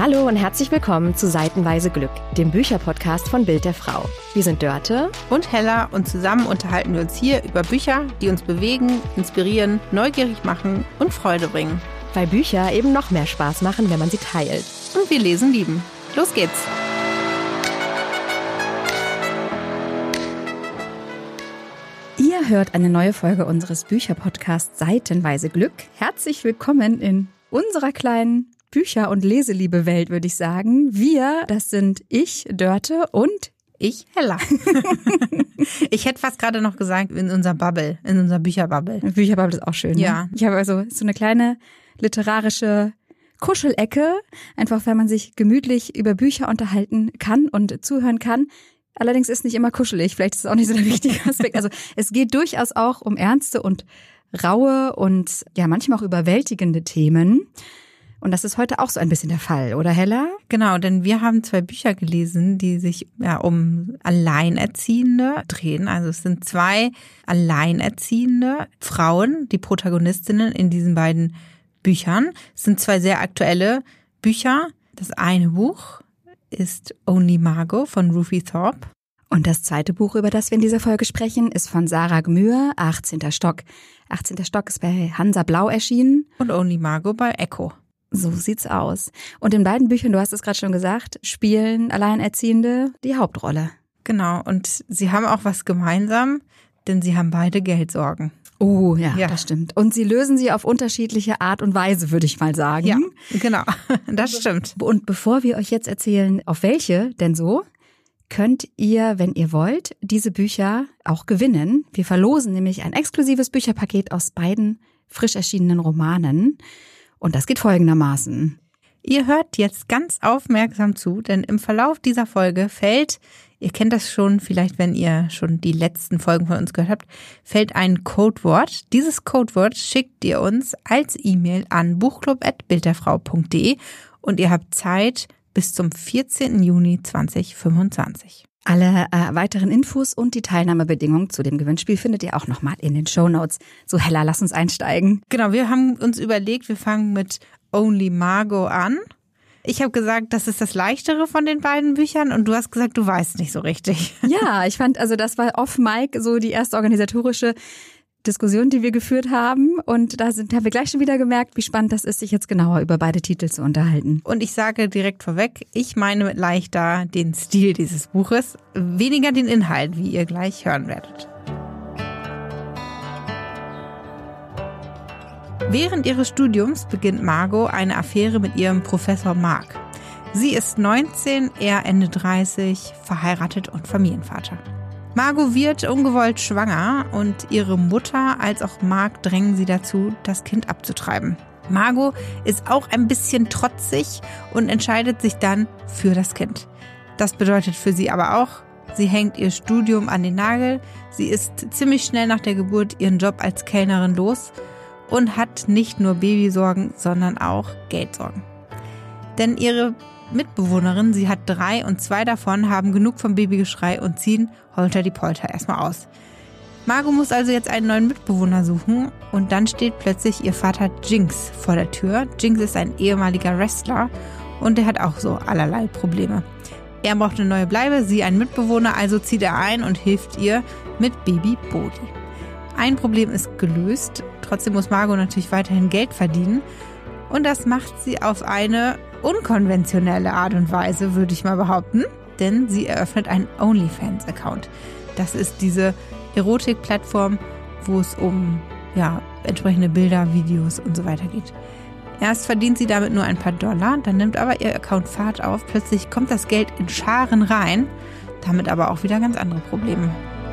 Hallo und herzlich willkommen zu Seitenweise Glück, dem Bücherpodcast von Bild der Frau. Wir sind Dörte und Hella und zusammen unterhalten wir uns hier über Bücher, die uns bewegen, inspirieren, neugierig machen und Freude bringen. Weil Bücher eben noch mehr Spaß machen, wenn man sie teilt. Und wir lesen lieben. Los geht's! Ihr hört eine neue Folge unseres Bücherpodcasts Seitenweise Glück. Herzlich willkommen in unserer kleinen Bücher- und Leseliebe-Welt, würde ich sagen. Wir, das sind ich, Dörte und ich, Hella. Ich hätte fast gerade noch gesagt, in unserer Bubble, in unserer Bücherbubble. Bücherbubble ist auch schön. Ja. Ne? Ich habe also so eine kleine literarische Kuschelecke, einfach weil man sich gemütlich über Bücher unterhalten kann und zuhören kann. Allerdings ist nicht immer kuschelig, vielleicht ist es auch nicht so der richtige Aspekt. Also es geht durchaus auch um ernste und raue und ja manchmal auch überwältigende Themen. Und das ist heute auch so ein bisschen der Fall, oder Hella? Genau, denn wir haben 2 Bücher gelesen, die sich um Alleinerziehende drehen. Also es sind 2 alleinerziehende Frauen, die Protagonistinnen in diesen beiden Büchern. Es sind 2 sehr aktuelle Bücher. Das eine Buch ist Only Margot von Ruthie Thorpe. Und das zweite Buch, über das wir in dieser Folge sprechen, ist von Sarah Gmür, 18. Stock. 18. Stock ist bei Hansa Blau erschienen. Und Only Margot bei Echo. So sieht's aus. Und in beiden Büchern, du hast es gerade schon gesagt, spielen Alleinerziehende die Hauptrolle. Genau, und sie haben auch was gemeinsam, denn sie haben beide Geldsorgen. Oh, ja, das stimmt. Und sie lösen sie auf unterschiedliche Art und Weise, würde ich mal sagen. Ja, genau, das stimmt. Und bevor wir euch jetzt erzählen, auf welche denn so, könnt ihr, wenn ihr wollt, diese Bücher auch gewinnen. Wir verlosen nämlich ein exklusives Bücherpaket aus beiden frisch erschienenen Romanen. Und das geht folgendermaßen. Ihr hört jetzt ganz aufmerksam zu, denn im Verlauf dieser Folge fällt, ihr kennt das schon, vielleicht wenn ihr schon die letzten Folgen von uns gehört habt, fällt ein Codewort. Dieses Codewort schickt ihr uns als E-Mail an buchclub@bildderfrau.de und ihr habt Zeit bis zum 14. Juni 2025. Alle weiteren Infos und die Teilnahmebedingungen zu dem Gewinnspiel findet ihr auch nochmal in den Shownotes. So, Hella, lass uns einsteigen. Genau, wir haben uns überlegt, wir fangen mit Only Margot an. Ich habe gesagt, das ist das leichtere von den beiden Büchern und du hast gesagt, du weißt nicht so richtig. Ja, ich fand, also das war off-Mic so die erste organisatorische Diskussion, die wir geführt haben. Und da haben wir gleich schon wieder gemerkt, wie spannend das ist, sich jetzt genauer über beide Titel zu unterhalten. Und ich sage direkt vorweg, ich meine mit leichter den Stil dieses Buches, weniger den Inhalt, wie ihr gleich hören werdet. Während ihres Studiums beginnt Margot eine Affäre mit ihrem Professor Mark. Sie ist 19, er Ende 30, verheiratet und Familienvater. Margot wird ungewollt schwanger und ihre Mutter als auch Mark drängen sie dazu, das Kind abzutreiben. Margot ist auch ein bisschen trotzig und entscheidet sich dann für das Kind. Das bedeutet für sie aber auch, sie hängt ihr Studium an den Nagel, sie ist ziemlich schnell nach der Geburt ihren Job als Kellnerin los und hat nicht nur Babysorgen, sondern auch Geldsorgen. Denn ihre Mitbewohnerin, sie hat 3 und 2 davon haben genug vom Babygeschrei und ziehen holter die Polter erstmal aus. Margot muss also jetzt einen neuen Mitbewohner suchen und dann steht plötzlich ihr Vater Jinx vor der Tür. Jinx ist ein ehemaliger Wrestler und der hat auch so allerlei Probleme. Er braucht eine neue Bleibe, sie einen Mitbewohner, also zieht er ein und hilft ihr mit Baby Bodhi. Ein Problem ist gelöst, trotzdem muss Margot natürlich weiterhin Geld verdienen und das macht sie auf eine unkonventionelle Art und Weise, würde ich mal behaupten, denn sie eröffnet einen OnlyFans-Account. Das ist diese Erotik-Plattform, wo es um entsprechende Bilder, Videos und so weiter geht. Erst verdient sie damit nur ein paar $, dann nimmt aber ihr Account Fahrt auf, plötzlich kommt das Geld in Scharen rein, damit aber auch wieder ganz andere Probleme.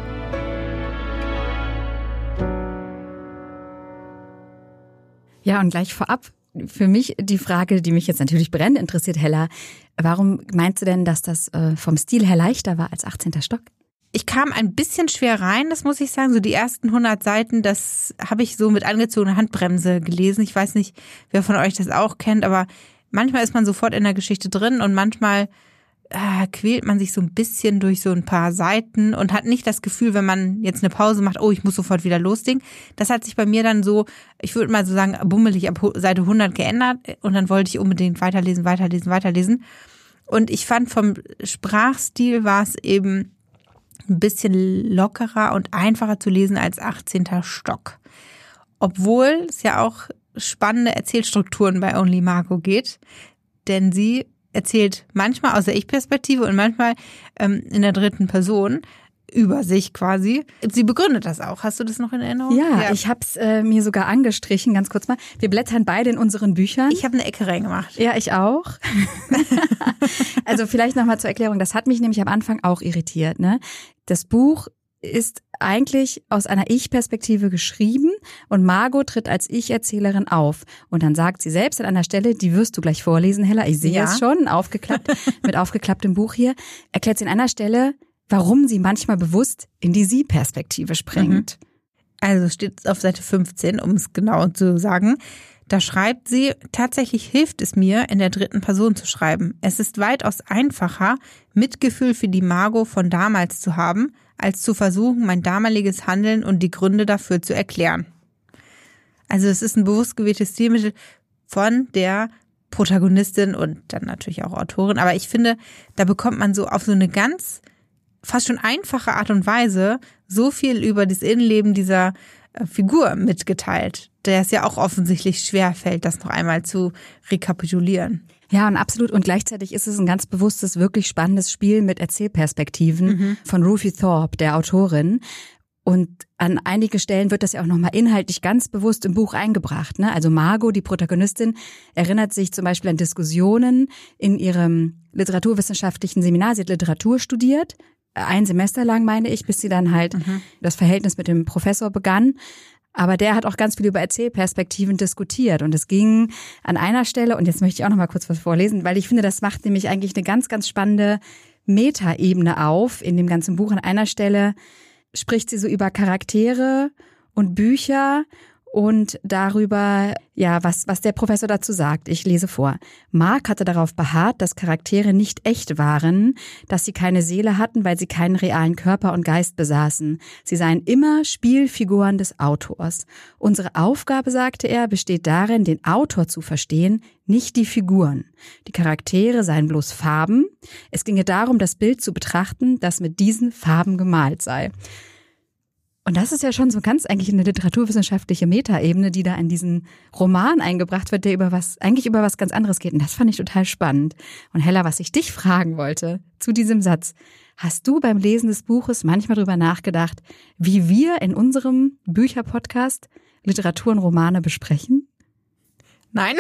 Ja, und gleich vorab für mich die Frage, die mich jetzt natürlich brennend interessiert, Hella. Warum meinst du denn, dass das vom Stil her leichter war als 18. Stock? Ich kam ein bisschen schwer rein, das muss ich sagen. So die ersten 100 Seiten, das habe ich so mit angezogener Handbremse gelesen. Ich weiß nicht, wer von euch das auch kennt, aber manchmal ist man sofort in der Geschichte drin und manchmal quält man sich so ein bisschen durch so ein paar Seiten und hat nicht das Gefühl, wenn man jetzt eine Pause macht, oh, ich muss sofort wieder loslegen. Das hat sich bei mir dann so, ich würde mal so sagen, bummelig ab Seite 100 geändert und dann wollte ich unbedingt weiterlesen. Und ich fand, vom Sprachstil war es eben ein bisschen lockerer und einfacher zu lesen als 18. Stock. Obwohl es ja auch spannende Erzählstrukturen bei Only Margot geht, denn sie erzählt manchmal aus der Ich-Perspektive und manchmal in der dritten Person über sich quasi. Sie begründet das auch. Hast du das noch in Erinnerung? Ja. Ich habe es mir sogar angestrichen, ganz kurz mal. Wir blättern beide in unseren Büchern. Ich habe eine Ecke reingemacht. Ja, ich auch. Also vielleicht nochmal zur Erklärung. Das hat mich nämlich am Anfang auch irritiert. Ne? Das Buch ist eigentlich aus einer Ich-Perspektive geschrieben und Margot tritt als Ich-Erzählerin auf. Und dann sagt sie selbst an einer Stelle, die wirst du gleich vorlesen, Hella, ich sehe es schon, aufgeklappt, mit aufgeklapptem Buch hier, erklärt sie an einer Stelle, warum sie manchmal bewusst in die Sie-Perspektive springt. Also steht auf Seite 15, um es genau zu sagen. Da schreibt sie, tatsächlich hilft es mir, in der dritten Person zu schreiben. Es ist weitaus einfacher, Mitgefühl für die Margot von damals zu haben, als zu versuchen, mein damaliges Handeln und die Gründe dafür zu erklären. Also es ist ein bewusst gewähltes Stilmittel von der Protagonistin und dann natürlich auch Autorin. Aber ich finde, da bekommt man so auf so eine ganz fast schon einfache Art und Weise so viel über das Innenleben dieser Figur mitgeteilt, der es ja auch offensichtlich schwer fällt, das noch einmal zu rekapitulieren. Ja, und absolut. Und gleichzeitig ist es ein ganz bewusstes, wirklich spannendes Spiel mit Erzählperspektiven von Ruthie Thorpe, der Autorin. Und an einige Stellen wird das ja auch nochmal inhaltlich ganz bewusst im Buch eingebracht. Ne? Also Margot, die Protagonistin, erinnert sich zum Beispiel an Diskussionen in ihrem literaturwissenschaftlichen Seminar. Sie hat Literatur studiert, 1 Semester lang, meine ich, bis sie dann halt das Verhältnis mit dem Professor begann. Aber der hat auch ganz viel über Erzählperspektiven diskutiert. Und es ging an einer Stelle, und jetzt möchte ich auch noch mal kurz was vorlesen, weil ich finde, das macht nämlich eigentlich eine ganz, ganz spannende Metaebene auf in dem ganzen Buch. An einer Stelle spricht sie so über Charaktere und Bücher und darüber, ja, was der Professor dazu sagt. Ich lese vor. Mark hatte darauf beharrt, dass Charaktere nicht echt waren, dass sie keine Seele hatten, weil sie keinen realen Körper und Geist besaßen. Sie seien immer Spielfiguren des Autors. Unsere Aufgabe, sagte er, besteht darin, den Autor zu verstehen, nicht die Figuren. Die Charaktere seien bloß Farben. Es ginge darum, das Bild zu betrachten, das mit diesen Farben gemalt sei. Und das ist ja schon so ganz eigentlich eine literaturwissenschaftliche Metaebene, die da in diesen Roman eingebracht wird, der über was ganz anderes geht. Und das fand ich total spannend. Und Hella, was ich dich fragen wollte zu diesem Satz, hast du beim Lesen des Buches manchmal drüber nachgedacht, wie wir in unserem Bücherpodcast Literatur und Romane besprechen? Nein.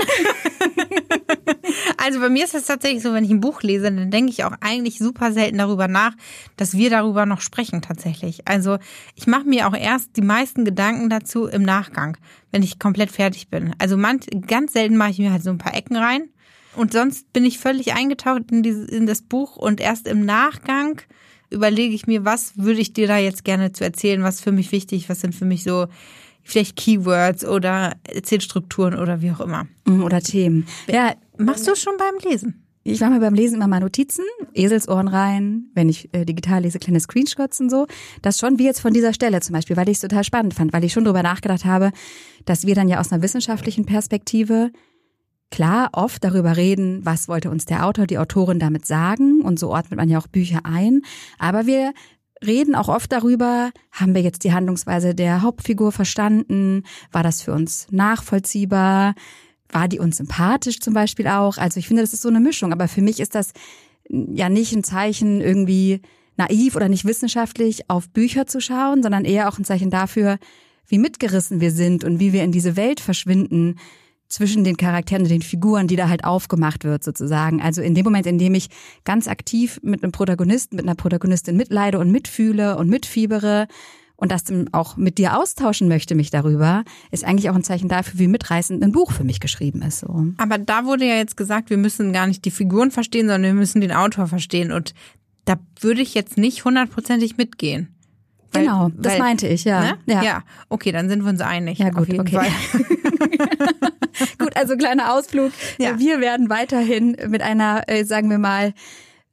Also bei mir ist es tatsächlich so, wenn ich ein Buch lese, dann denke ich auch eigentlich super selten darüber nach, dass wir darüber noch sprechen tatsächlich. Also ich mache mir auch erst die meisten Gedanken dazu im Nachgang, wenn ich komplett fertig bin. Also ganz selten mache ich mir halt so ein paar Ecken rein und sonst bin ich völlig eingetaucht in das Buch und erst im Nachgang überlege ich mir, was würde ich dir da jetzt gerne zu erzählen, was ist für mich wichtig, was sind für mich so vielleicht Keywords oder Erzählstrukturen oder wie auch immer. Oder Themen. Ja, machst du schon beim Lesen? Ich mache mir beim Lesen immer mal Notizen, Eselsohren rein, wenn ich digital lese, kleine Screenshots und so. Das schon wie jetzt von dieser Stelle zum Beispiel, weil ich es total spannend fand, weil ich schon drüber nachgedacht habe, dass wir dann ja aus einer wissenschaftlichen Perspektive klar oft darüber reden, was wollte uns der Autor, die Autorin damit sagen, und so ordnet man ja auch Bücher ein. Aber wir reden auch oft darüber, haben wir jetzt die Handlungsweise der Hauptfigur verstanden? War das für uns nachvollziehbar? War die uns sympathisch zum Beispiel auch? Also ich finde, das ist so eine Mischung. Aber für mich ist das ja nicht ein Zeichen, irgendwie naiv oder nicht wissenschaftlich auf Bücher zu schauen, sondern eher auch ein Zeichen dafür, wie mitgerissen wir sind und wie wir in diese Welt verschwinden zwischen den Charakteren und den Figuren, die da halt aufgemacht wird sozusagen. Also in dem Moment, in dem ich ganz aktiv mit einem Protagonisten, mit einer Protagonistin mitleide und mitfühle und mitfiebere und das dann auch mit dir austauschen möchte, mich darüber, ist eigentlich auch ein Zeichen dafür, wie mitreißend ein Buch für mich geschrieben ist. So. Aber da wurde ja jetzt gesagt, wir müssen gar nicht die Figuren verstehen, sondern wir müssen den Autor verstehen. Und da würde ich jetzt nicht 100%ig mitgehen. Genau, das meinte ich, ja. Ne? Ja. Okay, dann sind wir uns einig. Ja, gut, auf jeden okay. Fall. Gut, also kleiner Ausflug. Ja. Wir werden weiterhin mit einer, sagen wir mal,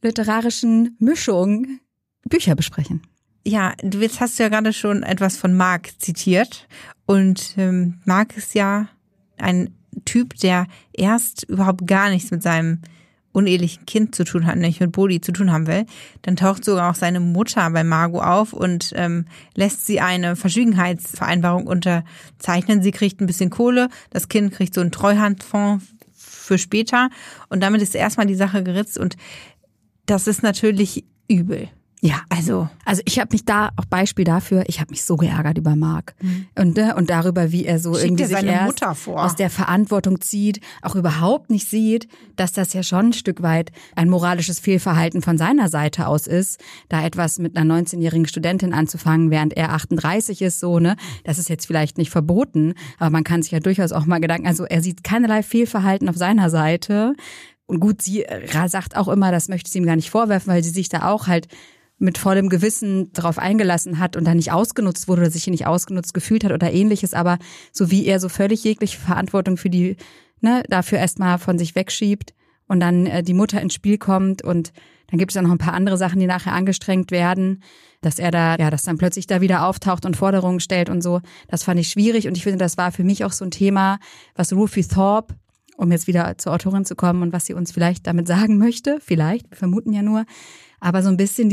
literarischen Mischung Bücher besprechen. Ja, jetzt hast du ja gerade schon etwas von Mark zitiert. Und Mark ist ja ein Typ, der erst überhaupt gar nichts mit seinem unehelichen Kind zu tun hat, nicht mit Bodhi zu tun haben will. Dann taucht sogar auch seine Mutter bei Margot auf und lässt sie eine Verschwiegenheitsvereinbarung unterzeichnen. Sie kriegt ein bisschen Kohle, das Kind kriegt so einen Treuhandfonds für später und damit ist erstmal die Sache geritzt und das ist natürlich übel. Ja, also ich habe mich da, auch Beispiel dafür, ich habe mich so geärgert über Mark und darüber, wie er so Schickt irgendwie sich erst aus der Verantwortung zieht, auch überhaupt nicht sieht, dass das ja schon ein Stück weit ein moralisches Fehlverhalten von seiner Seite aus ist, da etwas mit einer 19-jährigen Studentin anzufangen, während er 38 ist, so, ne, das ist jetzt vielleicht nicht verboten, aber man kann sich ja durchaus auch mal Gedanken, also er sieht keinerlei Fehlverhalten auf seiner Seite und gut, sie sagt auch immer, das möchte sie ihm gar nicht vorwerfen, weil sie sich da auch halt mit vollem Gewissen darauf eingelassen hat und dann nicht ausgenutzt wurde oder sich nicht ausgenutzt gefühlt hat oder ähnliches, aber so wie er so völlig jegliche Verantwortung für die, ne, dafür erstmal von sich wegschiebt und dann die Mutter ins Spiel kommt und dann gibt es ja noch ein paar andere Sachen, die nachher angestrengt werden, dass er da, ja, dass dann plötzlich da wieder auftaucht und Forderungen stellt und so. Das fand ich schwierig und ich finde, das war für mich auch so ein Thema, was Ruthie Thorpe, um jetzt wieder zur Autorin zu kommen und was sie uns vielleicht damit sagen möchte, vielleicht, wir vermuten ja nur, aber so ein bisschen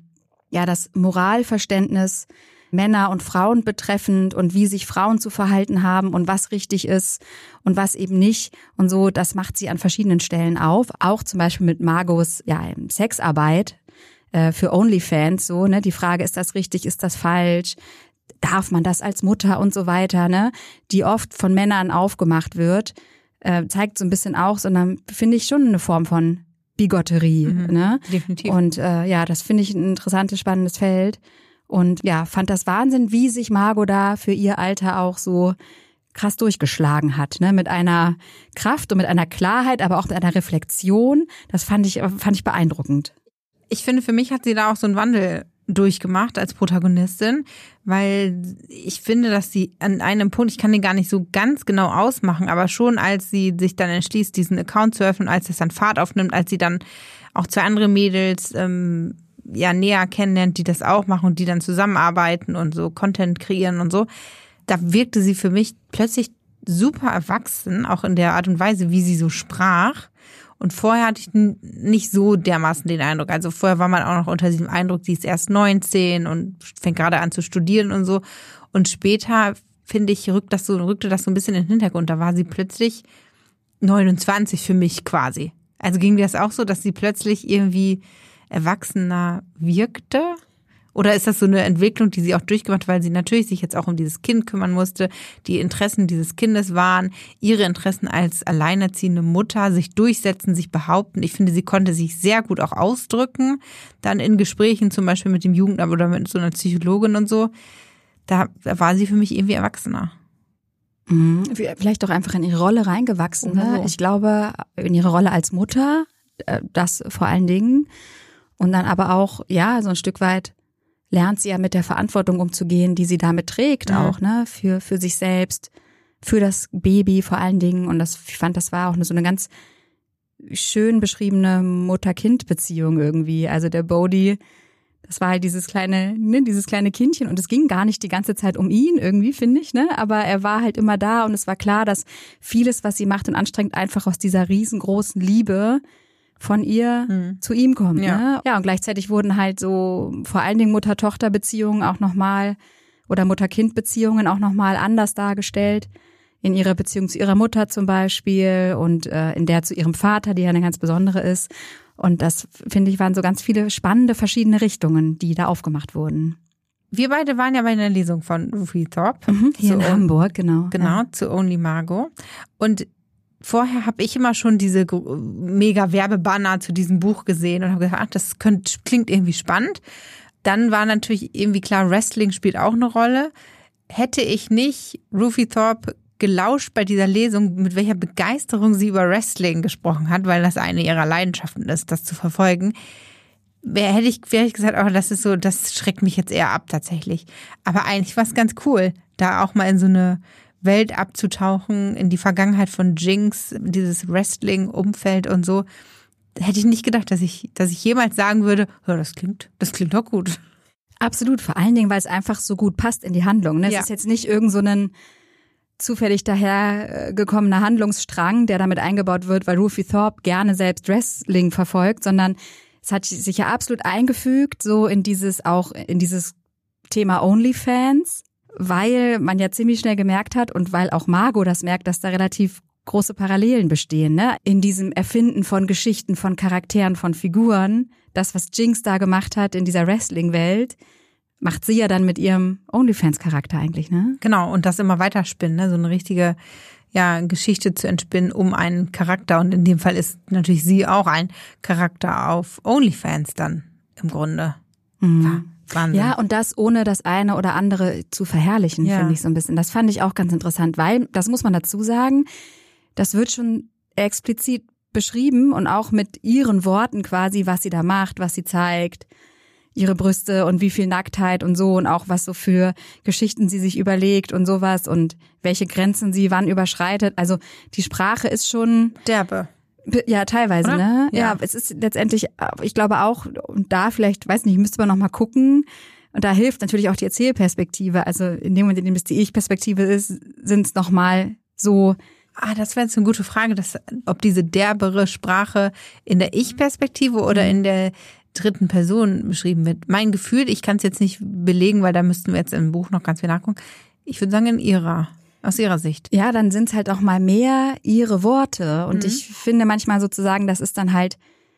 das Moralverständnis Männer und Frauen betreffend und wie sich Frauen zu verhalten haben und was richtig ist und was eben nicht und so, das macht sie an verschiedenen Stellen auf, auch zum Beispiel mit Margots Sexarbeit für OnlyFans, so, ne, die Frage, ist das richtig, ist das falsch, darf man das als Mutter und so weiter, ne, die oft von Männern aufgemacht wird, zeigt so ein bisschen auch, sondern finde ich schon eine Form von Bigotterie, ne? Definitiv. Und das finde ich ein interessantes, spannendes Feld. Und ja, fand das Wahnsinn, wie sich Margot da für ihr Alter auch so krass durchgeschlagen hat, ne? Mit einer Kraft und mit einer Klarheit, aber auch mit einer Reflexion. Das fand ich beeindruckend. Ich finde, für mich hat sie da auch so einen Wandel durchgemacht als Protagonistin, weil ich finde, dass sie an einem Punkt, ich kann den gar nicht so ganz genau ausmachen, aber schon als sie sich dann entschließt, diesen Account zu öffnen, als es dann Fahrt aufnimmt, als sie dann auch zwei andere Mädels näher kennenlernt, die das auch machen und die dann zusammenarbeiten und so Content kreieren und so, da wirkte sie für mich plötzlich super erwachsen, auch in der Art und Weise, wie sie so sprach. Und vorher hatte ich nicht so dermaßen den Eindruck. Also vorher war man auch noch unter diesem Eindruck, sie ist erst 19 und fängt gerade an zu studieren und so. Und später, finde ich, rückte das so ein bisschen in den Hintergrund. Da war sie plötzlich 29 für mich quasi. Also ging dir das auch so, dass sie plötzlich irgendwie erwachsener wirkte? Oder ist das so eine Entwicklung, die sie auch durchgemacht hat, weil sie natürlich sich jetzt auch um dieses Kind kümmern musste, die Interessen dieses Kindes waren, ihre Interessen als alleinerziehende Mutter, sich durchsetzen, sich behaupten. Ich finde, sie konnte sich sehr gut auch ausdrücken, dann in Gesprächen zum Beispiel mit dem Jugendamt oder mit so einer Psychologin und so. Da war sie für mich irgendwie erwachsener. Vielleicht auch einfach in ihre Rolle reingewachsen. Ne? So. Ich glaube, in ihre Rolle als Mutter, das vor allen Dingen. Und dann aber auch, ja, so ein Stück weit lernt sie ja mit der Verantwortung umzugehen, die sie damit trägt auch, ne, für sich selbst, für das Baby vor allen Dingen. Und ich fand, das war auch so eine ganz schön beschriebene Mutter-Kind-Beziehung irgendwie. Also der Bodhi, das war halt dieses kleine Kindchen und es ging gar nicht die ganze Zeit um ihn irgendwie, finde ich, ne, aber er war halt immer da und es war klar, dass vieles, was sie macht und anstrengt, einfach aus dieser riesengroßen Liebe von ihr zu ihm kommt. Ja. Ne? Ja, und gleichzeitig wurden halt so vor allen Dingen Mutter-Tochter-Beziehungen auch nochmal oder Mutter-Kind-Beziehungen auch nochmal anders dargestellt. In ihrer Beziehung zu ihrer Mutter zum Beispiel und in der zu ihrem Vater, die ja eine ganz besondere ist. Und das, finde ich, waren so ganz viele spannende verschiedene Richtungen, die da aufgemacht wurden. Wir beide waren ja bei einer Lesung von Ruthie Thorpe. Hier in Hamburg, genau. Genau, Ja. zu Only Margot. Und vorher habe ich immer schon diese mega Werbebanner zu diesem Buch gesehen und habe gedacht, das klingt irgendwie spannend. Dann war natürlich irgendwie klar, Wrestling spielt auch eine Rolle. Hätte ich nicht Ruthie Thorpe gelauscht bei dieser Lesung, mit welcher Begeisterung sie über Wrestling gesprochen hat, weil das eine ihrer Leidenschaften ist, das zu verfolgen, wäre ich gesagt, oh, das schreckt mich jetzt eher ab tatsächlich. Aber eigentlich war es ganz cool, da auch mal in so eine Welt abzutauchen, in die Vergangenheit von Jinx, dieses Wrestling-Umfeld und so. hätte ich nicht gedacht, dass ich jemals sagen würde, ja, das klingt doch gut. Absolut, vor allen Dingen, weil es einfach so gut passt in die Handlung. Ne? Es ist jetzt nicht irgend so ein zufällig dahergekommener Handlungsstrang, der damit eingebaut wird, weil Ruthie Thorpe gerne selbst Wrestling verfolgt, sondern es hat sich ja absolut eingefügt, so in dieses Thema OnlyFans, weil man ja ziemlich schnell gemerkt hat und weil auch Margot das merkt, dass da relativ große Parallelen bestehen, ne? In diesem Erfinden von Geschichten, von Charakteren, von Figuren. Das, was Jinx da gemacht hat in dieser Wrestling-Welt, macht sie ja dann mit ihrem OnlyFans-Charakter eigentlich, ne? Genau, und das immer weiterspinnen, ne? So eine richtige Geschichte zu entspinnen um einen Charakter. Und in dem Fall ist natürlich sie auch ein Charakter auf OnlyFans dann im Grunde. Mhm. Wahnsinn. Ja, und das ohne das eine oder andere zu verherrlichen, finde ich so ein bisschen. Das fand ich auch ganz interessant, weil, das muss man dazu sagen, das wird schon explizit beschrieben und auch mit ihren Worten quasi, was sie da macht, was sie zeigt, ihre Brüste und wie viel Nacktheit und so und auch was so für Geschichten sie sich überlegt und sowas und welche Grenzen sie wann überschreitet. Also die Sprache ist schon derbe. Ja, teilweise, oder? Ne? Ja. Ja, es ist letztendlich, ich glaube auch, und da vielleicht, weiß nicht, müsste man noch mal gucken. Und da hilft natürlich auch die Erzählperspektive. Also in dem Moment, in dem es die Ich-Perspektive ist, sind es noch mal so. Das wäre jetzt eine gute Frage, ob diese derbere Sprache in der Ich-Perspektive oder in der dritten Person beschrieben wird. Mein Gefühl, ich kann es jetzt nicht belegen, weil da müssten wir jetzt im Buch noch ganz viel nachgucken. Ich würde sagen aus ihrer Sicht. Ja, dann sind es halt auch mal mehr ihre Worte. Und ich finde manchmal sozusagen, das ist dann halt,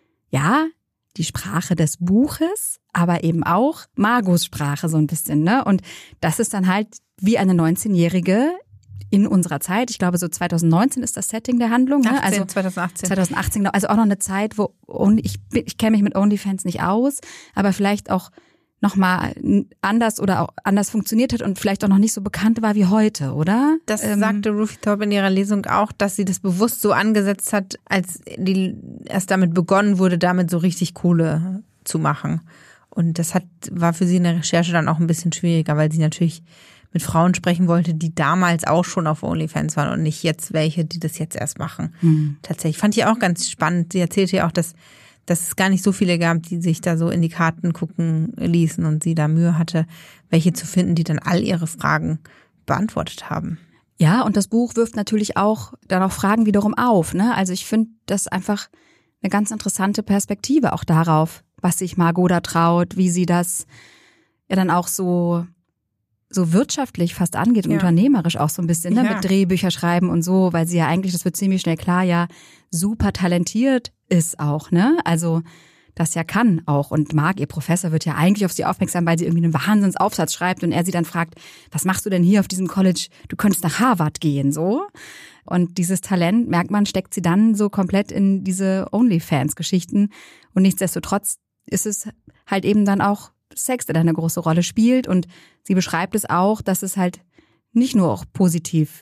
ja, die Sprache des Buches, aber eben auch Margots Sprache so ein bisschen, ne? Und das ist dann halt wie eine 19-Jährige in unserer Zeit. Ich glaube, so 2019 ist das Setting der Handlung. Ne? 2018. 2018, also auch noch eine Zeit, wo ich kenne mich mit OnlyFans nicht aus, aber vielleicht auch nochmal anders oder auch anders funktioniert hat und vielleicht auch noch nicht so bekannt war wie heute, oder? Das sagte Ruthie Thorpe in ihrer Lesung auch, dass sie das bewusst so angesetzt hat, als erst damit begonnen wurde, damit so richtig Kohle zu machen. Und das war für sie in der Recherche dann auch ein bisschen schwieriger, weil sie natürlich mit Frauen sprechen wollte, die damals auch schon auf OnlyFans waren und nicht jetzt welche, die das jetzt erst machen. Tatsächlich. Fand ich auch ganz spannend. Sie erzählte ja auch, dass es gar nicht so viele gab, die sich da so in die Karten gucken ließen und sie da Mühe hatte, welche zu finden, die dann all ihre Fragen beantwortet haben. Ja, und das Buch wirft natürlich auch dann auch Fragen wiederum auf, ne? Also ich finde das einfach eine ganz interessante Perspektive auch darauf, was sich Margot da traut, wie sie das ja dann auch so wirtschaftlich fast angeht und unternehmerisch auch so ein bisschen, ne? Mit Drehbücher schreiben und so, weil sie ja eigentlich, das wird ziemlich schnell klar, ja super talentiert ist auch, ne? Also das ja kann auch und Marc, ihr Professor, wird ja eigentlich auf sie aufmerksam, weil sie irgendwie einen Wahnsinnsaufsatz schreibt und er sie dann fragt, was machst du denn hier auf diesem College? Du könntest nach Harvard gehen, so. Und dieses Talent, merkt man, steckt sie dann so komplett in diese OnlyFans-Geschichten und nichtsdestotrotz ist es halt eben dann auch Sex, der da eine große Rolle spielt und sie beschreibt es auch, dass es halt nicht nur auch positiv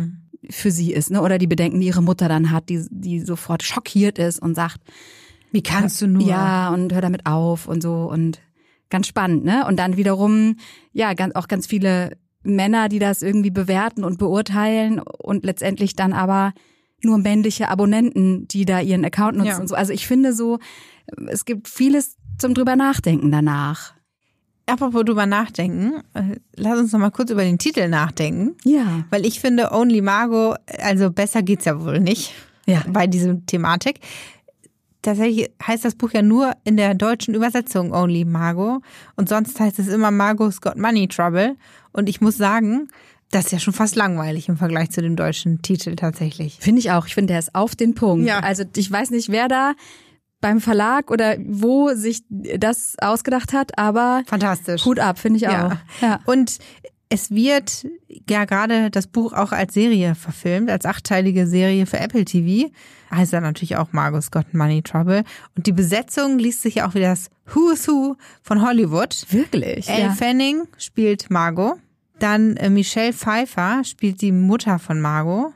für sie ist, ne? Oder die Bedenken, die ihre Mutter dann hat, die sofort schockiert ist und sagt, wie kannst du nur? Ja, und hör damit auf und so und ganz spannend, ne? Und dann wiederum, ja, auch ganz viele Männer, die das irgendwie bewerten und beurteilen und letztendlich dann aber nur männliche Abonnenten, die da ihren Account nutzen und so. Also ich finde so, es gibt vieles zum drüber nachdenken danach. Apropos drüber nachdenken, lass uns noch mal kurz über den Titel nachdenken. Ja. Weil ich finde, Only Margot, also besser geht's ja wohl nicht bei dieser Thematik. Tatsächlich heißt das Buch ja nur in der deutschen Übersetzung Only Margot und sonst heißt es immer Margot's Got Money Trouble. Und ich muss sagen, das ist ja schon fast langweilig im Vergleich zu dem deutschen Titel tatsächlich. Finde ich auch. Ich finde, der ist auf den Punkt. Ja. Also ich weiß nicht, wer da beim Verlag oder wo sich das ausgedacht hat, aber fantastisch. Hut ab, finde ich auch. Ja. Und es wird ja gerade das Buch auch als Serie verfilmt, als 8-teilige Serie für Apple TV. Heißt dann natürlich auch Margot's Got Money Trouble. Und die Besetzung liest sich auch wie das Who's Who von Hollywood. Wirklich? Elle Fanning spielt Margot. Dann Michelle Pfeiffer spielt die Mutter von Margot.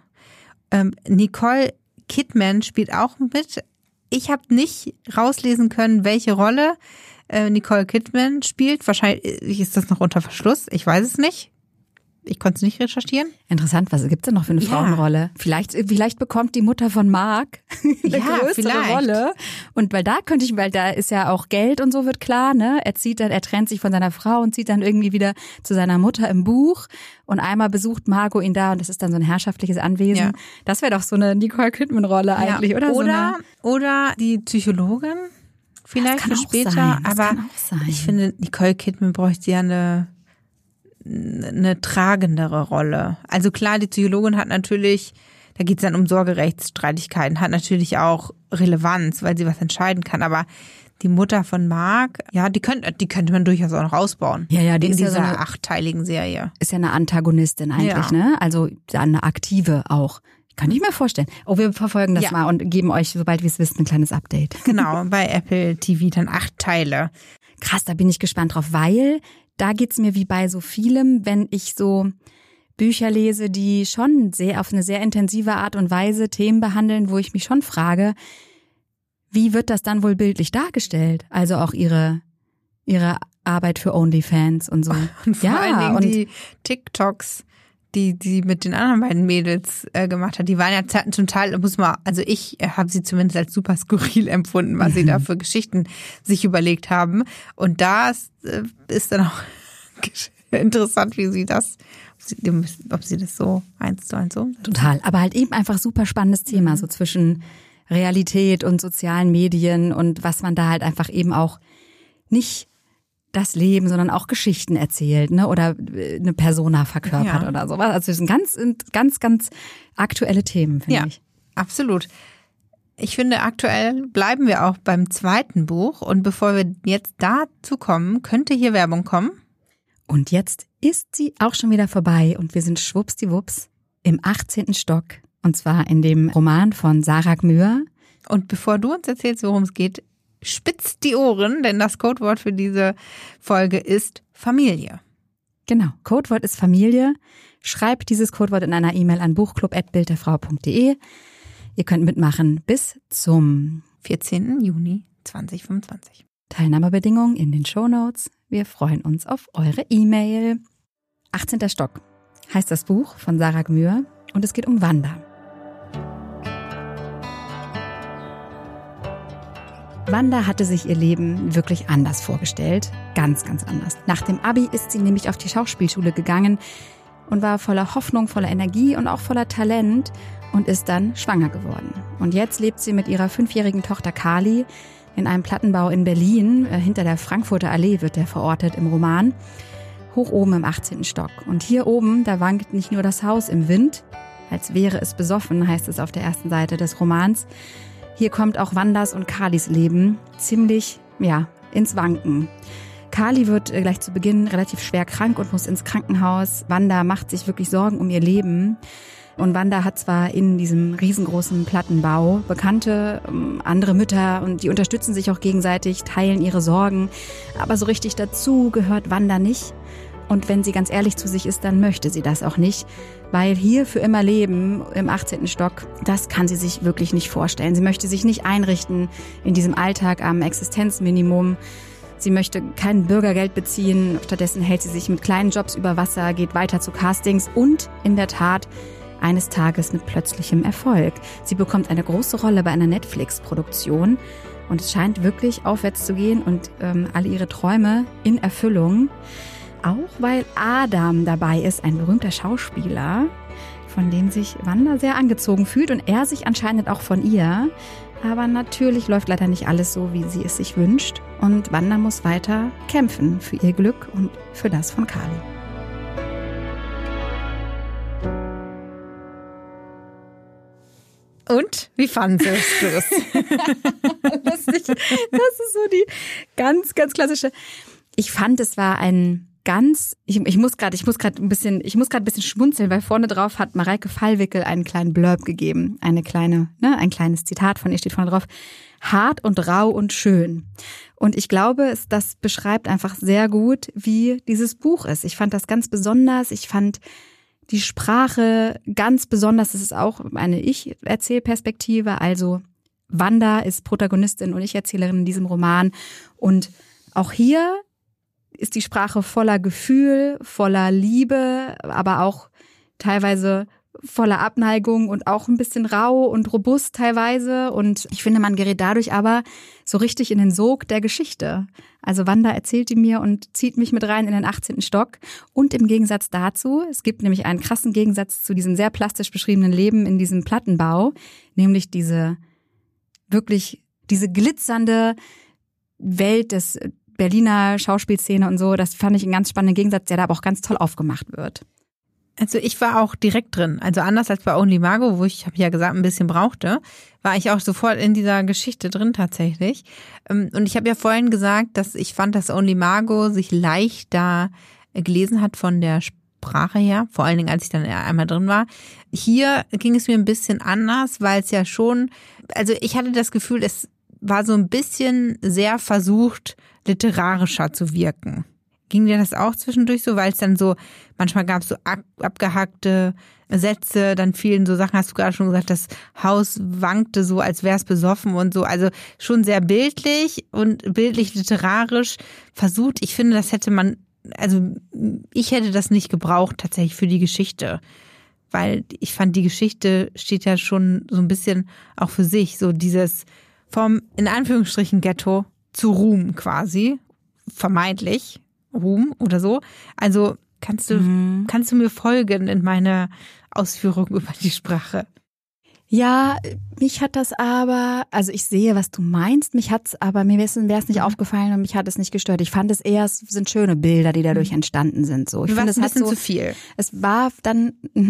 Nicole Kidman spielt auch mit. Ich habe nicht rauslesen können, welche Rolle Nicole Kidman spielt. Wahrscheinlich ist das noch unter Verschluss. Ich weiß es nicht. Ich konnte es nicht recherchieren. Interessant, was gibt's denn noch für eine Frauenrolle? Vielleicht bekommt die Mutter von Mark eine größere Rolle. Und weil da ist ja auch Geld und so wird klar, ne? Er trennt sich von seiner Frau und zieht dann irgendwie wieder zu seiner Mutter im Buch. Und einmal besucht Margot ihn da und das ist dann so ein herrschaftliches Anwesen. Ja. Das wäre doch so eine Nicole Kidman-Rolle eigentlich, oder? Oder die Psychologin vielleicht für später. Aber ich finde, Nicole Kidman bräuchte ja eine tragendere Rolle. Also klar, die Psychologin hat natürlich, da geht es dann um Sorgerechtsstreitigkeiten, hat natürlich auch Relevanz, weil sie was entscheiden kann, aber die Mutter von Mark, ja, die könnte man durchaus auch noch ausbauen. Ja, die in ist dieser ja so 8-teiligen Serie. Ist ja eine Antagonistin eigentlich, ne? Also eine aktive auch. Kann ich mir vorstellen. Oh, wir verfolgen das mal und geben euch, sobald wir es wissen, ein kleines Update. Genau, bei Apple TV dann 8 Teile. Krass, da bin ich gespannt drauf, weil da geht's mir wie bei so vielem, wenn ich so Bücher lese, die schon auf eine sehr intensive Art und Weise Themen behandeln, wo ich mich schon frage, wie wird das dann wohl bildlich dargestellt? Also auch ihre Arbeit für OnlyFans und so. Und vor allen Dingen die TikToks, die mit den anderen beiden Mädels gemacht hat, die waren ja zum Teil, ich habe sie zumindest als super skurril empfunden, was sie da für Geschichten sich überlegt haben. Und da ist dann auch interessant, wie sie das, ob sie das so 1:1 so. Total, aber halt eben einfach super spannendes Thema, so zwischen Realität und sozialen Medien und was man da halt einfach eben auch nicht das Leben, sondern auch Geschichten erzählt, ne, oder eine Persona verkörpert oder sowas. Also das sind ganz aktuelle Themen, finde ich. Absolut. Ich finde, aktuell bleiben wir auch beim zweiten Buch und bevor wir jetzt dazu kommen, könnte hier Werbung kommen. Und jetzt ist sie auch schon wieder vorbei und wir sind schwuppsdiwupps im 18. Stock und zwar in dem Roman von Sarah Gmür. Und bevor du uns erzählst, worum es geht, spitzt die Ohren, denn das Codewort für diese Folge ist Familie. Genau, Codewort ist Familie. Schreibt dieses Codewort in einer E-Mail an buchclub@bildderfrau.de. Ihr könnt mitmachen bis zum 14. Juni 2025. Teilnahmebedingungen in den Shownotes. Wir freuen uns auf eure E-Mail. 18. Stock heißt das Buch von Sarah Gmür und es geht um Wanda. Wanda hatte sich ihr Leben wirklich anders vorgestellt. Ganz anders. Nach dem Abi ist sie nämlich auf die Schauspielschule gegangen und war voller Hoffnung, voller Energie und auch voller Talent und ist dann schwanger geworden. Und jetzt lebt sie mit ihrer 5-jährigen Tochter Kali in einem Plattenbau in Berlin. Hinter der Frankfurter Allee wird der verortet im Roman. Hoch oben im 18. Stock. Und hier oben, da wankt nicht nur das Haus im Wind, als wäre es besoffen, heißt es auf der ersten Seite des Romans. Hier kommt auch Wandas und Kalis Leben ziemlich, ins Wanken. Kali wird gleich zu Beginn relativ schwer krank und muss ins Krankenhaus. Wanda macht sich wirklich Sorgen um ihr Leben. Und Wanda hat zwar in diesem riesengroßen Plattenbau Bekannte, andere Mütter und die unterstützen sich auch gegenseitig, teilen ihre Sorgen. Aber so richtig dazu gehört Wanda nicht. Und wenn sie ganz ehrlich zu sich ist, dann möchte sie das auch nicht. Weil hier für immer leben im 18. Stock, das kann sie sich wirklich nicht vorstellen. Sie möchte sich nicht einrichten in diesem Alltag am Existenzminimum. Sie möchte kein Bürgergeld beziehen. Stattdessen hält sie sich mit kleinen Jobs über Wasser, geht weiter zu Castings und in der Tat eines Tages mit plötzlichem Erfolg. Sie bekommt eine große Rolle bei einer Netflix-Produktion und es scheint wirklich aufwärts zu gehen und alle ihre Träume in Erfüllung. Auch weil Adam dabei ist, ein berühmter Schauspieler, von dem sich Wanda sehr angezogen fühlt und er sich anscheinend auch von ihr. Aber natürlich läuft leider nicht alles so, wie sie es sich wünscht. Und Wanda muss weiter kämpfen für ihr Glück und für das von Kali. Und? Wie fandest du es? Lustig. Das ist so die ganz klassische. Ich fand, es war ein ich muss gerade ein bisschen schmunzeln, weil vorne drauf hat Mareike Fallwickel einen kleinen Blurb gegeben. Ein kleines Zitat von ihr steht vorne drauf. Hart und rau und schön. Und ich glaube, das beschreibt einfach sehr gut, wie dieses Buch ist. Ich fand das ganz besonders. Ich fand die Sprache ganz besonders. Das ist auch eine Ich-Erzählperspektive. Also Wanda ist Protagonistin und Ich-Erzählerin in diesem Roman. Und auch hier ist die Sprache voller Gefühl, voller Liebe, aber auch teilweise voller Abneigung und auch ein bisschen rau und robust teilweise. Und ich finde, man gerät dadurch aber so richtig in den Sog der Geschichte. Also Wanda erzählt die mir und zieht mich mit rein in den 18. Stock. Und im Gegensatz dazu, es gibt nämlich einen krassen Gegensatz zu diesem sehr plastisch beschriebenen Leben in diesem Plattenbau, nämlich diese glitzernde Welt des Berliner Schauspielszene und so. Das fand ich einen ganz spannenden Gegensatz, der da aber auch ganz toll aufgemacht wird. Also ich war auch direkt drin. Also anders als bei Only Margot, wo ich, habe ich ja gesagt, ein bisschen brauchte, war ich auch sofort in dieser Geschichte drin tatsächlich. Und ich habe ja vorhin gesagt, dass ich fand, dass Only Margot sich leichter gelesen hat von der Sprache her, vor allen Dingen, als ich dann einmal drin war. Hier ging es mir ein bisschen anders, weil es ja schon, also ich hatte das Gefühl, es war so ein bisschen sehr versucht, literarischer zu wirken. Ging dir das auch zwischendurch so, weil es dann so, manchmal gab es so abgehackte Sätze, dann fielen so Sachen, hast du gerade schon gesagt, das Haus wankte so, als wäre es besoffen und so, also schon sehr bildlich und bildlich literarisch versucht. Ich finde, das hätte man, also ich hätte das nicht gebraucht tatsächlich für die Geschichte, weil ich fand, die Geschichte steht ja schon so ein bisschen auch für sich, so dieses vom, in Anführungsstrichen, Ghetto zu Ruhm quasi, vermeintlich. Ruhm oder so. Also kannst du mir folgen in meiner Ausführung über die Sprache? Ja, mich hat das aber, also ich sehe, was du meinst, mir wäre es nicht aufgefallen und mich hat es nicht gestört. Ich fand es eher, es sind schöne Bilder, die dadurch entstanden sind. So. Ich finde, es ein bisschen so, zu viel. Es war dann,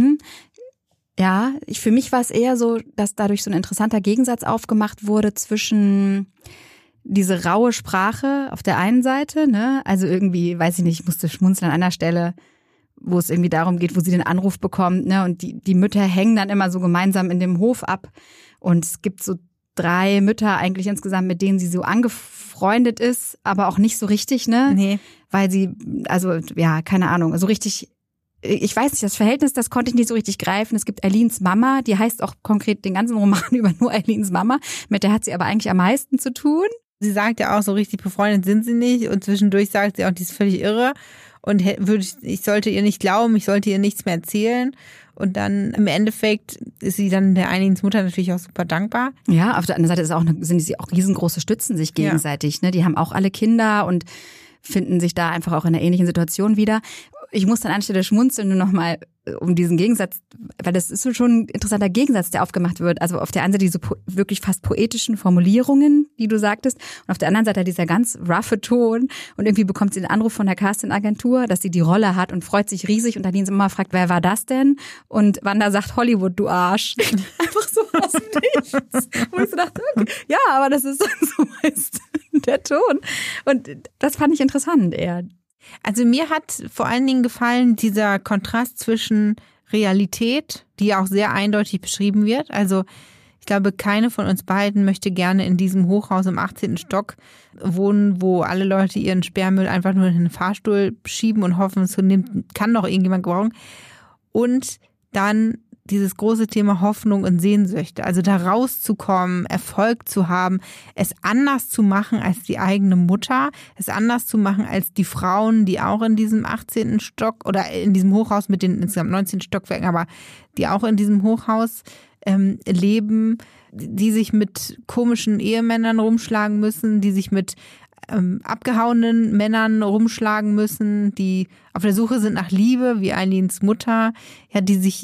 für mich war es eher so, dass dadurch so ein interessanter Gegensatz aufgemacht wurde zwischen diese raue Sprache auf der einen Seite, ne, also irgendwie, weiß ich nicht, ich musste schmunzeln an einer Stelle, wo es irgendwie darum geht, wo sie den Anruf bekommt, ne, und die Mütter hängen dann immer so gemeinsam in dem Hof ab und es gibt so 3 Mütter eigentlich insgesamt, mit denen sie so angefreundet ist, aber auch nicht so richtig, ne, Nee. Weil sie, also, ja, keine Ahnung, so richtig, ich weiß nicht, das Verhältnis, das konnte ich nicht so richtig greifen. Es gibt Eileens Mama, die heißt auch konkret den ganzen Roman über nur Eileens Mama, mit der hat sie aber eigentlich am meisten zu tun. Sie sagt ja auch, so richtig befreundet sind sie nicht und zwischendurch sagt sie auch, die ist völlig irre und ich sollte ihr nicht glauben, ich sollte ihr nichts mehr erzählen und dann im Endeffekt ist sie dann der Eileens Mutter natürlich auch super dankbar. Ja, auf der anderen Seite sind sie auch riesengroße Stützen sich gegenseitig, ne? Die haben auch alle Kinder und finden sich da einfach auch in einer ähnlichen Situation wieder. Ich muss dann anstelle schmunzeln nur nochmal um diesen Gegensatz, weil das ist schon ein interessanter Gegensatz, der aufgemacht wird. Also auf der einen Seite diese wirklich fast poetischen Formulierungen, die du sagtest, und auf der anderen Seite dieser ganz roughe Ton. Und irgendwie bekommt sie den Anruf von der Casting-Agentur, dass sie die Rolle hat und freut sich riesig. Und Nadine immer fragt, wer war das denn? Und Wanda sagt, Hollywood, du Arsch. Einfach so aus dem Nichts. Wo ich so dachte, okay, ja, aber das ist so meist der Ton. Und das fand ich interessant eher. Also mir hat vor allen Dingen gefallen dieser Kontrast zwischen Realität, die auch sehr eindeutig beschrieben wird. Also ich glaube, keine von uns beiden möchte gerne in diesem Hochhaus im 18. Stock wohnen, wo alle Leute ihren Sperrmüll einfach nur in den Fahrstuhl schieben und hoffen, es kann noch irgendjemand gebrauchen. Und dann dieses große Thema Hoffnung und Sehnsüchte, also da rauszukommen, Erfolg zu haben, es anders zu machen als die eigene Mutter, es anders zu machen als die Frauen, die auch in diesem 18. Stock oder in diesem Hochhaus mit den insgesamt 19 Stockwerken, aber die auch in diesem Hochhaus leben, die sich mit komischen Ehemännern rumschlagen müssen, die sich mit abgehauenen Männern rumschlagen müssen, die auf der Suche sind nach Liebe, wie Eileens Mutter, ja,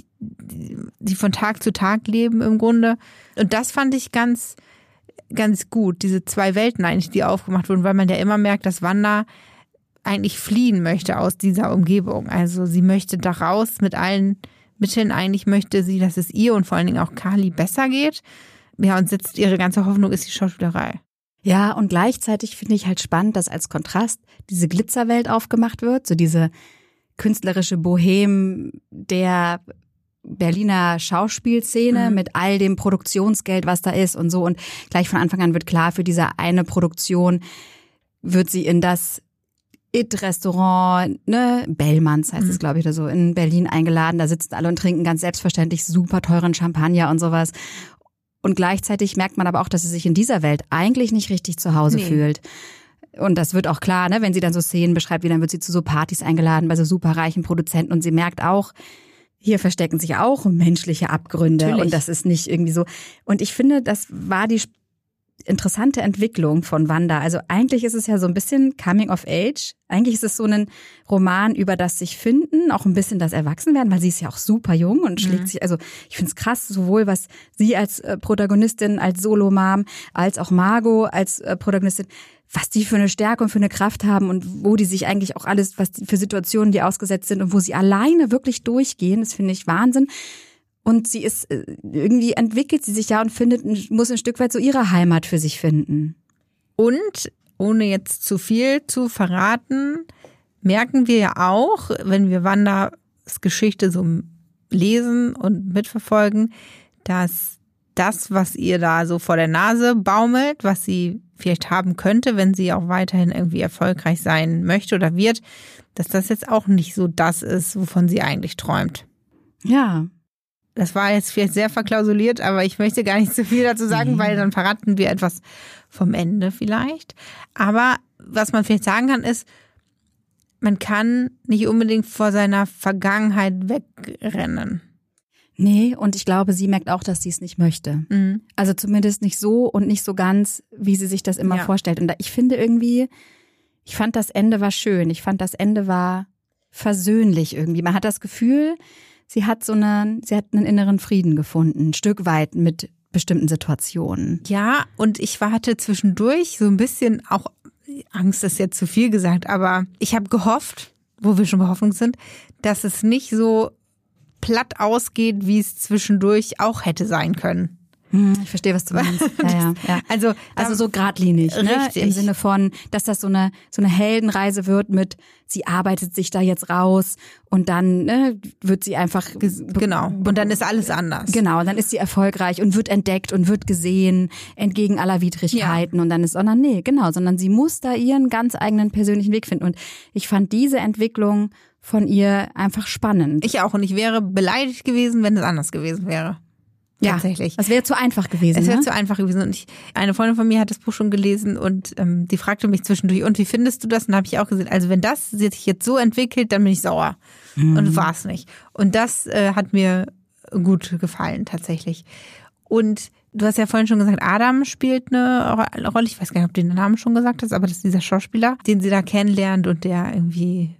die von Tag zu Tag leben im Grunde. Und das fand ich ganz, ganz gut, diese 2 Welten eigentlich, die aufgemacht wurden, weil man ja immer merkt, dass Wanda eigentlich fliehen möchte aus dieser Umgebung. Also sie möchte da raus mit allen Mitteln, eigentlich möchte sie, dass es ihr und vor allen Dingen auch Carly besser geht. Ja, und ihre ganze Hoffnung ist die Schauspielerei. Ja, und gleichzeitig finde ich halt spannend, dass als Kontrast diese Glitzerwelt aufgemacht wird, so diese künstlerische Bohème der Berliner Schauspielszene mit all dem Produktionsgeld, was da ist und so. Und gleich von Anfang an wird klar, für diese eine Produktion wird sie in das It-Restaurant, ne, Bellmanns heißt es, glaube ich, oder so, in Berlin eingeladen. Da sitzen alle und trinken ganz selbstverständlich super teuren Champagner und sowas. Und gleichzeitig merkt man aber auch, dass sie sich in dieser Welt eigentlich nicht richtig zu Hause fühlt. Und das wird auch klar, ne, wenn sie dann so Szenen beschreibt, wie dann wird sie zu so Partys eingeladen bei so superreichen Produzenten und sie merkt auch, hier verstecken sich auch menschliche Abgründe. Natürlich. Und das ist nicht irgendwie so. Und ich finde, das war die interessante Entwicklung von Wanda. Also eigentlich ist es ja so ein bisschen Coming of Age. Eigentlich ist es so ein Roman über das sich finden, auch ein bisschen das Erwachsenwerden, weil sie ist ja auch super jung und schlägt sich, also ich finde es krass, sowohl was sie als Protagonistin, als Solo-Mom, als auch Margot als Protagonistin, was die für eine Stärke und für eine Kraft haben und wo die sich eigentlich auch alles, was die für Situationen die ausgesetzt sind und wo sie alleine wirklich durchgehen, das finde ich Wahnsinn. Und sie ist, irgendwie entwickelt sie sich ja und muss ein Stück weit so ihre Heimat für sich finden. Und, ohne jetzt zu viel zu verraten, merken wir ja auch, wenn wir Wandas Geschichte so lesen und mitverfolgen, dass das, was ihr da so vor der Nase baumelt, was sie vielleicht haben könnte, wenn sie auch weiterhin irgendwie erfolgreich sein möchte oder wird, dass das jetzt auch nicht so das ist, wovon sie eigentlich träumt. Ja. Das war jetzt vielleicht sehr verklausuliert, aber ich möchte gar nicht so viel dazu sagen, weil dann verraten wir etwas vom Ende vielleicht. Aber was man vielleicht sagen kann, ist, man kann nicht unbedingt vor seiner Vergangenheit wegrennen. Nee, und ich glaube, sie merkt auch, dass sie es nicht möchte. Mhm. Also zumindest nicht so und nicht so ganz, wie sie sich das immer vorstellt. Und ich finde irgendwie, ich fand das Ende war schön. Ich fand das Ende war versöhnlich irgendwie. Man hat das Gefühl, sie hat einen inneren Frieden gefunden, ein Stück weit mit bestimmten Situationen. Ja, und ich hatte zwischendurch so ein bisschen auch, Angst ist jetzt zu viel gesagt, aber ich habe gehofft, wo wir schon bei Hoffnung sind, dass es nicht so platt ausgeht, wie es zwischendurch auch hätte sein können. Ich verstehe, was du meinst. Ja. Also so geradlinig, ne? Im Sinne von, dass das so eine Heldenreise wird mit, sie arbeitet sich da jetzt raus und dann wird sie einfach genau. Und dann ist alles anders. Genau, und dann ist sie erfolgreich und wird entdeckt und wird gesehen entgegen aller Widrigkeiten und dann ist, sondern sie muss da ihren ganz eigenen persönlichen Weg finden und ich fand diese Entwicklung von ihr einfach spannend. Ich auch und ich wäre beleidigt gewesen, wenn es anders gewesen wäre. Tatsächlich. Das wäre zu einfach gewesen. Es wäre zu einfach gewesen. Und eine Freundin von mir hat das Buch schon gelesen und die fragte mich zwischendurch, und wie findest du das? Und da habe ich auch gesehen, also wenn das sich jetzt so entwickelt, dann bin ich sauer. Und war es nicht. Und das hat mir gut gefallen, tatsächlich. Und du hast ja vorhin schon gesagt, Adam spielt eine Rolle. Ich weiß gar nicht, ob du den Namen schon gesagt hast, aber das ist dieser Schauspieler, den sie da kennenlernt und der irgendwie,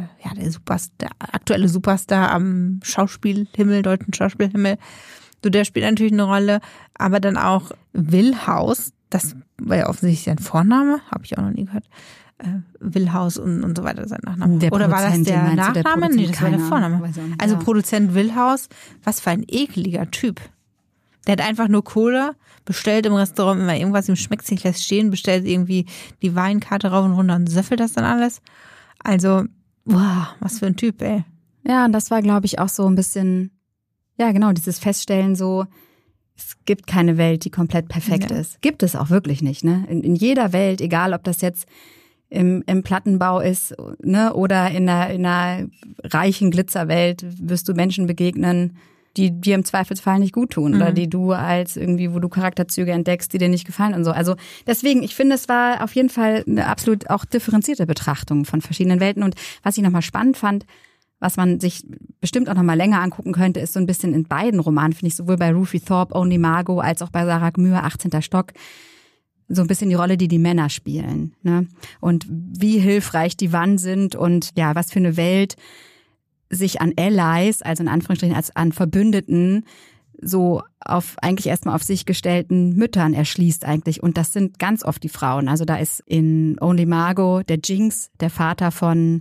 der aktuelle Superstar am Schauspielhimmel, deutschen Schauspielhimmel. Der spielt natürlich eine Rolle, aber dann auch Willhaus, das war ja offensichtlich sein Vorname, habe ich auch noch nie gehört. Willhaus und so weiter, sein Nachname. Oder war das der Nachname? Nee, das war der Vorname. Also Produzent Willhaus, was für ein ekliger Typ. Der hat einfach nur Kohle, bestellt im Restaurant immer irgendwas, ihm schmeckt, sich lässt stehen, bestellt irgendwie die Weinkarte rauf und runter und söffelt das dann alles. Also, was für ein Typ, ey. Ja, und das war, glaube ich, auch so ein bisschen, ja, genau, dieses Feststellen so, es gibt keine Welt, die komplett perfekt ist. Gibt es auch wirklich nicht, ne? In jeder Welt, egal ob das jetzt im Plattenbau ist, ne, oder in einer reichen Glitzerwelt, wirst du Menschen begegnen, die dir im Zweifelsfall nicht gut tun oder die du als irgendwie, wo du Charakterzüge entdeckst, die dir nicht gefallen und so. Also deswegen, ich finde, es war auf jeden Fall eine absolut auch differenzierte Betrachtung von verschiedenen Welten. Und was ich nochmal spannend fand, was man sich bestimmt auch noch mal länger angucken könnte, ist so ein bisschen in beiden Romanen, finde ich, sowohl bei Ruthie Thorpe, Only Margot, als auch bei Sarah Gmür, 18. Stock, so ein bisschen die Rolle, die Männer spielen, ne? Und wie hilfreich die wann sind und ja, was für eine Welt sich an Allies, also in Anführungsstrichen als an Verbündeten, so eigentlich erstmal auf sich gestellten Müttern erschließt eigentlich. Und das sind ganz oft die Frauen. Also da ist in Only Margot der Jinx, der Vater von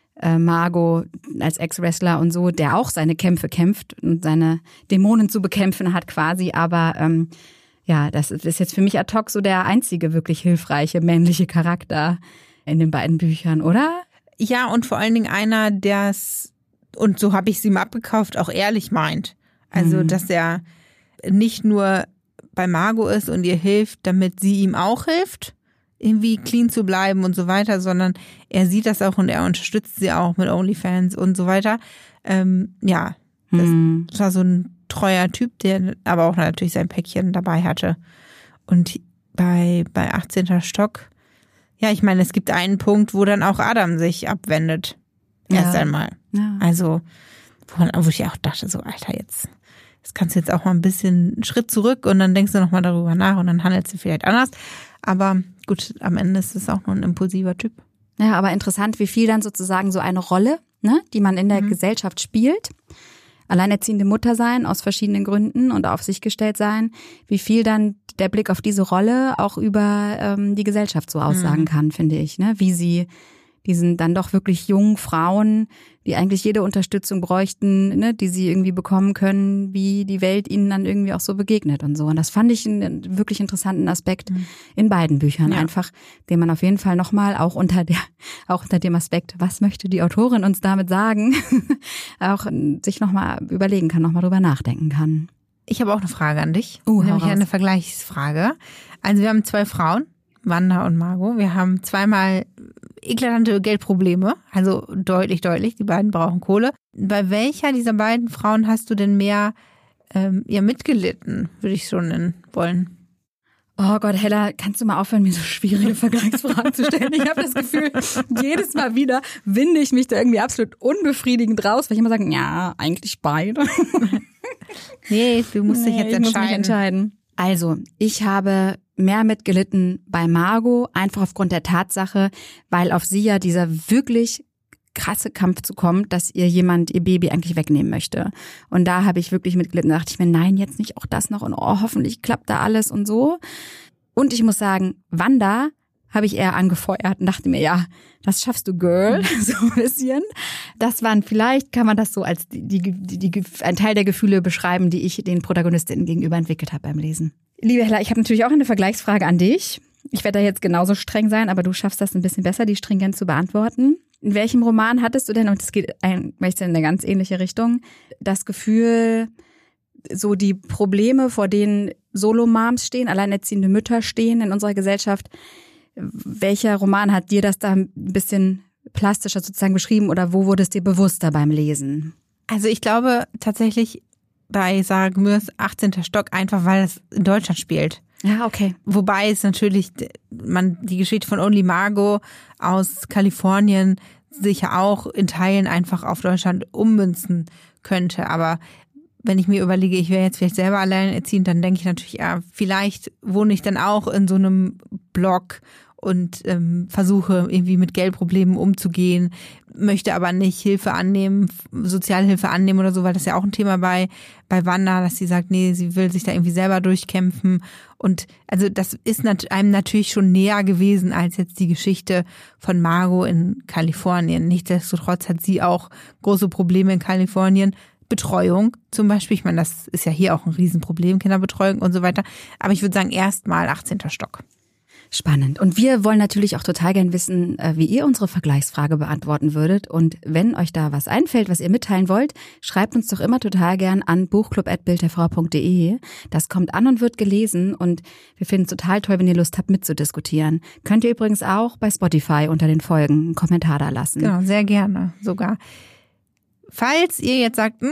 Margot als Ex-Wrestler und so, der auch seine Kämpfe kämpft und seine Dämonen zu bekämpfen hat quasi, aber das ist jetzt für mich ad hoc so der einzige wirklich hilfreiche männliche Charakter in den beiden Büchern, oder? Ja, und vor allen Dingen einer, der es, und so habe ich es ihm abgekauft, auch ehrlich meint. Also, dass er nicht nur bei Margot ist und ihr hilft, damit sie ihm auch hilft, irgendwie clean zu bleiben und so weiter, sondern er sieht das auch und er unterstützt sie auch mit OnlyFans und so weiter. Das war so ein treuer Typ, der aber auch natürlich sein Päckchen dabei hatte. Und bei 18. Stock, Ja, ich meine, es gibt einen Punkt, wo dann auch Adam sich abwendet. Erst einmal. Ja. Also, wo ich auch dachte, so, Alter, jetzt kannst du jetzt auch mal ein bisschen einen Schritt zurück und dann denkst du nochmal darüber nach und dann handelst du vielleicht anders. Aber gut, am Ende ist es auch nur ein impulsiver Typ. Ja, aber interessant, wie viel dann sozusagen so eine Rolle, ne, die man in der Gesellschaft spielt, alleinerziehende Mutter sein aus verschiedenen Gründen und auf sich gestellt sein, wie viel dann der Blick auf diese Rolle auch über die Gesellschaft so aussagen kann, finde ich, ne, wie sie diesen dann doch wirklich jungen Frauen, die eigentlich jede Unterstützung bräuchten, ne, die sie irgendwie bekommen können, wie die Welt ihnen dann irgendwie auch so begegnet und so. Und das fand ich einen wirklich interessanten Aspekt in beiden Büchern einfach, den man auf jeden Fall nochmal auch unter dem Aspekt, was möchte die Autorin uns damit sagen, auch sich nochmal überlegen kann, nochmal drüber nachdenken kann. Ich habe auch eine Frage an dich, nämlich eine Vergleichsfrage. Also wir haben 2 Frauen, Wanda und Margot. Wir haben zweimal eklatante Geldprobleme, also deutlich, die beiden brauchen Kohle. Bei welcher dieser beiden Frauen hast du denn mehr mitgelitten, würde ich schon nennen wollen? Oh Gott, Hella, kannst du mal aufhören, mir so schwierige Vergleichsfragen zu stellen? Ich habe das Gefühl, jedes Mal wieder winde ich mich da irgendwie absolut unbefriedigend raus, weil ich immer sage, ja, eigentlich beide. Nee, du musst dich jetzt entscheiden. Ich muss mich entscheiden. Also, ich habe mehr mitgelitten bei Margot, einfach aufgrund der Tatsache, weil auf sie ja dieser wirklich krasse Kampf zukommt, dass ihr jemand ihr Baby eigentlich wegnehmen möchte. Und da habe ich wirklich mitgelitten. Da dachte ich mir, nein, jetzt nicht auch das noch und hoffentlich klappt da alles und so. Und ich muss sagen, Wanda habe ich eher angefeuert und dachte mir, ja, das schaffst du, Girl, so ein bisschen. Das waren, vielleicht kann man das so als ein Teil der Gefühle beschreiben, die ich den Protagonistinnen gegenüber entwickelt habe beim Lesen. Liebe Hella, ich habe natürlich auch eine Vergleichsfrage an dich. Ich werde da jetzt genauso streng sein, aber du schaffst das ein bisschen besser, die stringent zu beantworten. In welchem Roman hattest du denn, und es geht in eine ganz ähnliche Richtung, das Gefühl, so die Probleme, vor denen Solo-Moms stehen, alleinerziehende Mütter stehen in unserer Gesellschaft, welcher Roman hat dir das da ein bisschen plastischer sozusagen beschrieben oder wo wurde es dir bewusster beim Lesen? Also ich glaube tatsächlich bei Sarah Gmürs 18. Stock, einfach weil es in Deutschland spielt. Ja, okay. Wobei es natürlich die Geschichte von Only Margot aus Kalifornien sicher auch in Teilen einfach auf Deutschland ummünzen könnte. Aber wenn ich mir überlege, ich wäre jetzt vielleicht selber alleinerziehend, dann denke ich natürlich, ja, vielleicht wohne ich dann auch in so einem Block und versuche irgendwie mit Geldproblemen umzugehen, möchte aber nicht Hilfe annehmen, Sozialhilfe annehmen oder so, weil das ist ja auch ein Thema bei Wanda, dass sie sagt, nee, sie will sich da irgendwie selber durchkämpfen. Und also das ist einem natürlich schon näher gewesen als jetzt die Geschichte von Margot in Kalifornien. Nichtsdestotrotz hat sie auch große Probleme in Kalifornien. Betreuung zum Beispiel, ich meine, das ist ja hier auch ein Riesenproblem, Kinderbetreuung und so weiter. Aber ich würde sagen, erstmal 18. Stock. Spannend. Und wir wollen natürlich auch total gern wissen, wie ihr unsere Vergleichsfrage beantworten würdet. Und wenn euch da was einfällt, was ihr mitteilen wollt, schreibt uns doch immer total gern an buchclub@bildderfrau.de. Das kommt an und wird gelesen und wir finden es total toll, wenn ihr Lust habt mitzudiskutieren. Könnt ihr übrigens auch bei Spotify unter den Folgen einen Kommentar da lassen. Genau, sehr gerne sogar. Falls ihr jetzt sagt,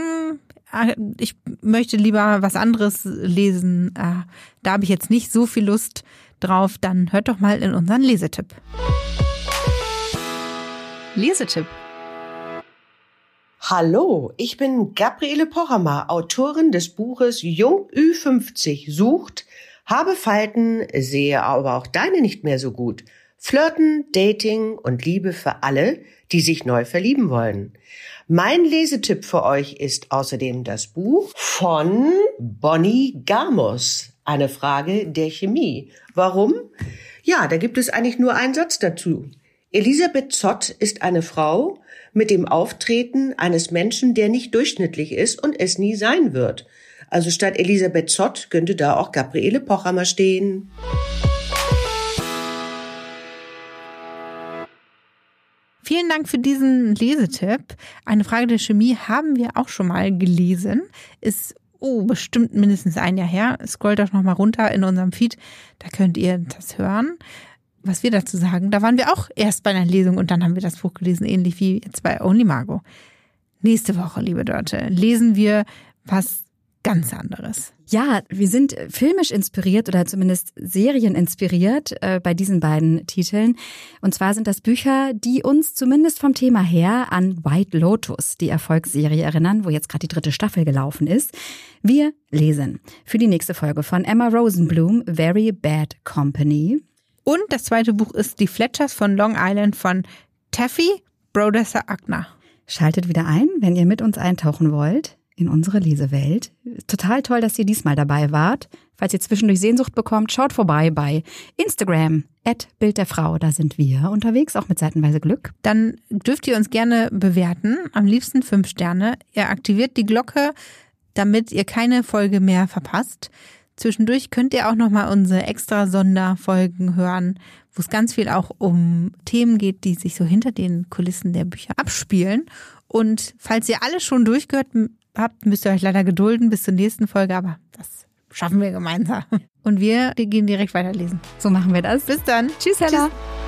ich möchte lieber was anderes lesen, da habe ich jetzt nicht so viel Lust drauf, dann hört doch mal in unseren Lesetipp. Lesetipp. Hallo, ich bin Gabriele Pochhammer, Autorin des Buches Jung Ü50 sucht, habe Falten, sehe aber auch deine nicht mehr so gut. Flirten, Dating und Liebe für alle, die sich neu verlieben wollen. Mein Lesetipp für euch ist außerdem das Buch von Bonnie Garmus, eine Frage der Chemie. Warum? Ja, da gibt es eigentlich nur einen Satz dazu. Elisabeth Zott ist eine Frau mit dem Auftreten eines Menschen, der nicht durchschnittlich ist und es nie sein wird. Also statt Elisabeth Zott könnte da auch Gabriele Pochhammer stehen. Vielen Dank für diesen Lesetipp. Eine Frage der Chemie haben wir auch schon mal gelesen. Ist bestimmt mindestens ein Jahr her. Scrollt doch noch mal runter in unserem Feed. Da könnt ihr das hören, was wir dazu sagen. Da waren wir auch erst bei einer Lesung und dann haben wir das Buch gelesen, ähnlich wie jetzt bei Only Margot. Nächste Woche, liebe Dörte, lesen wir was ganz anderes. Ja, wir sind filmisch inspiriert oder zumindest serieninspiriert bei diesen beiden Titeln. Und zwar sind das Bücher, die uns zumindest vom Thema her an White Lotus, die Erfolgsserie, erinnern, wo jetzt gerade die 3. Staffel gelaufen ist. Wir lesen für die nächste Folge von Emma Rosenblum, Very Bad Company. Und das 2. Buch ist Die Fletchers von Long Island von Taffy Brodesser-Akner. Schaltet wieder ein, wenn ihr mit uns eintauchen wollt in unsere Lesewelt. Total toll, dass ihr diesmal dabei wart. Falls ihr zwischendurch Sehnsucht bekommt, schaut vorbei bei Instagram @Bildderfrau. Da sind wir unterwegs, auch mit seitenweise Glück. Dann dürft ihr uns gerne bewerten, am liebsten 5 Sterne. Ihr aktiviert die Glocke, damit ihr keine Folge mehr verpasst. Zwischendurch könnt ihr auch nochmal unsere extra Sonderfolgen hören, wo es ganz viel auch um Themen geht, die sich so hinter den Kulissen der Bücher abspielen. Und falls ihr alles schon durchgehört habt, müsst ihr euch leider gedulden bis zur nächsten Folge, aber das schaffen wir gemeinsam. Und wir gehen direkt weiterlesen. So machen wir das. Bis dann. Tschüss, Hella. Tschüss.